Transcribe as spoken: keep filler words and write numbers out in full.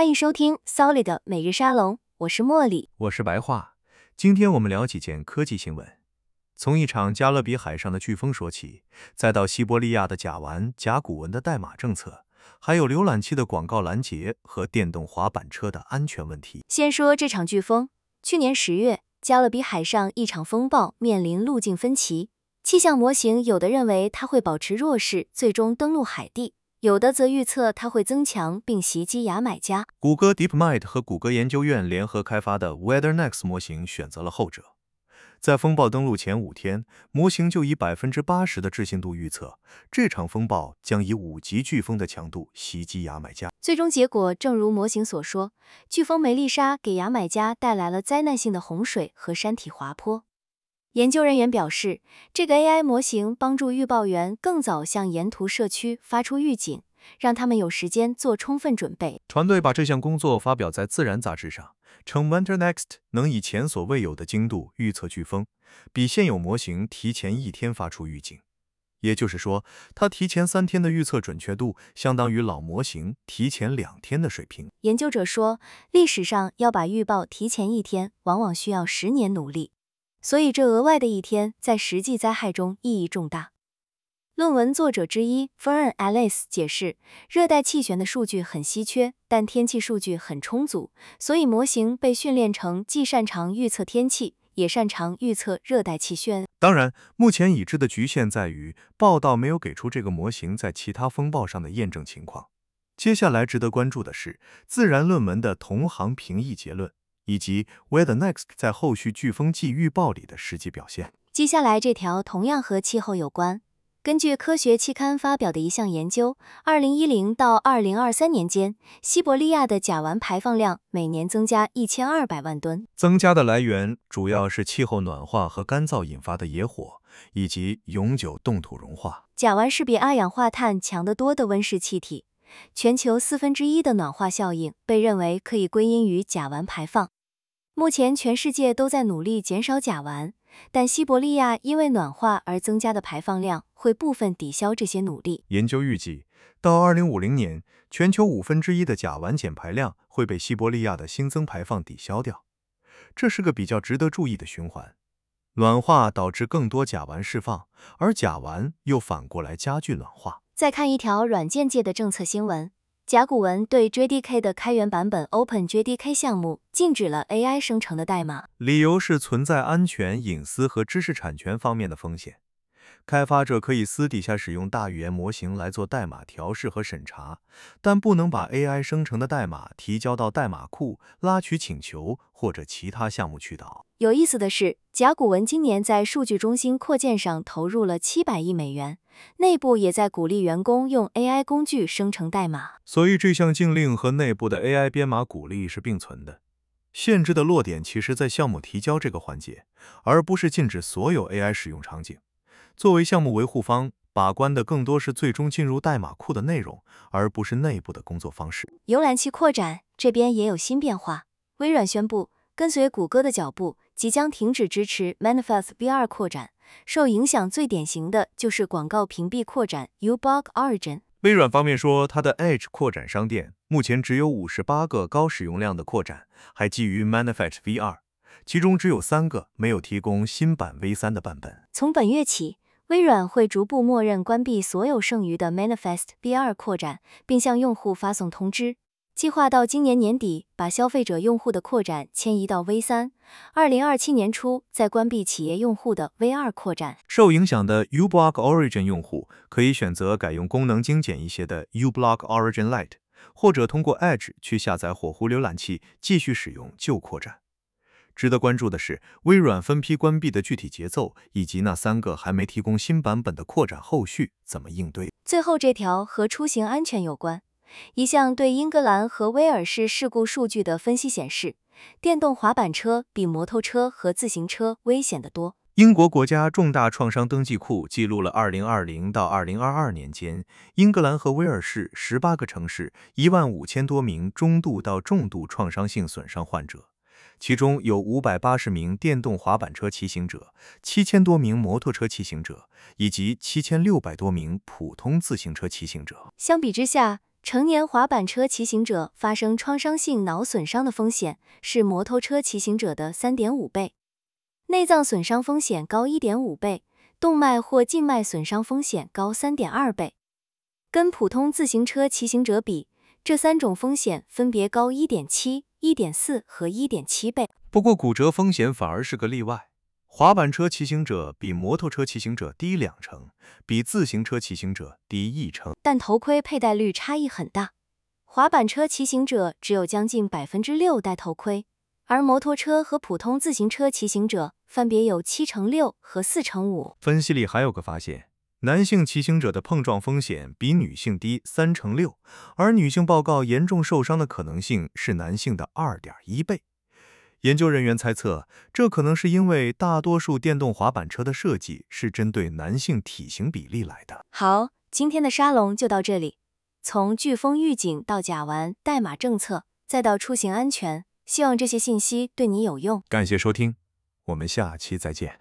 欢迎收听 Solid 每日沙龙，我是茉莉， 我是白话。今天我们聊几件科技新闻，从一场加勒比海上的飓风说起，再到西伯利亚的甲烷、甲骨文的代码政策，还有浏览器的广告拦截和电动滑板车的安全问题。 先说这场飓风，去年十月，加勒比海上一场风暴面临路径分歧，气象模型有的认为它会保持弱势，最终登陆海地。有的则预测它会增强并袭击牙买加。 谷歌 DeepMind 和谷歌研究院联合开发的 WeatherNext 模型选择了后者。在风暴登陆前五天，模型就以 百分之八十 的置信度预测，这场风暴将以五级飓风的强度袭击牙买加。 最终结果正如模型所说，飓风梅丽莎给牙买加带来了灾难性的洪水和山体滑坡。研究人员表示，这个 A I 模型帮助预报员更早向沿途社区发出预警，让他们有时间做充分准备。 团队把这项工作发表在《自然》杂志上，称 WeatherNext 能以前所未有的精度预测飓风，比现有模型提前一天发出预警。也就是说，它提前三天的预测准确度，相当于老模型提前两天的水平。 研究者说，历史上要把预报提前一天，往往需要十年努力。所以这额外的一天在实际灾害中意义重大。论文作者之一 Fern Alice 解释，热带气旋的数据很稀缺，但天气数据很充足，所以模型被训练成既擅长预测天气，也擅长预测热带气旋。 当然，目前已知的局限在于报道没有给出这个模型在其他风暴上的验证情况。接下来值得关注的是自然论文的同行评议结论，以及 WeatherNext 在后续飓风季预报里的实际表现。 接下来这条同样和气候有关。根据科学期刊发表的一项研究，二零一零到二零二三年间，西伯利亚的甲烷排放量每年增加一千二百万吨。 增加的来源主要是气候暖化和干燥引发的野火，以及永久冻土融化。 甲烷是比二氧化碳强得多的温室气体，全球四分之一的暖化效应被认为可以归因于甲烷排放。目前全世界都在努力减少甲烷，但西伯利亚因为暖化而增加的排放量会部分抵消这些努力。 研究预计，到二零五零年，全球五分之一的甲烷减排量会被西伯利亚的新增排放抵消掉。这是个比较值得注意的循环。暖化导致更多甲烷释放，而甲烷又反过来加剧暖化。 再看一条软件界的政策新闻。甲骨文对 J D K 的开源版本 OpenJDK 项目禁止了 A I 生成的代码， 理由是存在安全、隐私和知识产权方面的风险。开发者可以私底下使用大语言模型来做代码调试和审查，但不能把 A I 生成的代码提交到代码库、拉取请求或者其他项目渠道。 有意思的是，甲骨文今年在数据中心扩建上投入了七百亿美元，内部也在鼓励员工用 A I 工具生成代码。 所以这项禁令和内部的 A I 编码鼓励是并存的。限制的落点其实在项目提交这个环节，而不是禁止所有 A I 使用场景。作为项目维护方，把关的更多是最终进入代码库的内容，而不是内部的工作方式。 浏览器扩展这边也有新变化，微软宣布跟随谷歌的脚步，即将停止支持 Manifest V R 扩展。受影响最典型的就是广告屏蔽扩展 uBlock Origin。 微软方面说，它的 Edge 扩展商店目前只有五十八个高使用量的扩展，还基于 Manifest V R， 其中只有三个没有提供新版 V 三 的版本。 从本月起，微软会逐步默认关闭所有剩余的 Manifest V R 扩展，并向用户发送通知。计划到今年年底把消费者用户的扩展迁移到 V 三， 二零二七年初再关闭企业用户的 V 二 扩展。 受影响的 uBlock Origin 用户可以选择改用功能精简一些的 uBlock Origin Lite， 或者通过 Edge 去下载火狐浏览器继续使用旧扩展。值得关注的是，微软分批关闭的具体节奏，以及那三个还没提供新版本的扩展后续怎么应对。 最后这条和出行安全有关。一项对英格兰和威尔士事故数据的分析显示，电动滑板车比摩托车和自行车危险得多。 英国国家重大创伤登记库记录了二零二零到二零二二年间，英格兰和威尔士十八个城市一万五千多名中度到重度创伤性损伤患者，其中有五百八十名电动滑板车骑行者，七千多名摩托车骑行者，以及七千六百多名普通自行车骑行者。 相比之下， 成年滑板车骑行者发生创伤性脑损伤的风险是摩托车骑行者的 三点五 倍，内脏损伤风险高 一点五 倍，动脉或静脉损伤风险高 三点二 倍。跟普通自行车骑行者比，这三种风险分别高 一点七、一点四 和 一点七 倍。 不过骨折风险反而是个例外，滑板车骑行者比摩托车骑行者低两成，比自行车骑行者低一成。 但头盔佩戴率差异很大，滑板车骑行者只有将近 百分之六 戴头盔，而摩托车和普通自行车骑行者分别有七成六和四成五。 分析里还有个发现，男性骑行者的碰撞风险比女性低三成六，而女性报告严重受伤的可能性是男性的 二点一倍。研究人员猜测，这可能是因为大多数电动滑板车的设计是针对男性体型比例来的。 好，今天的沙龙就到这里。从飓风预警到甲烷代码政策，再到出行安全，希望这些信息对你有用。 感谢收听，我们下期再见。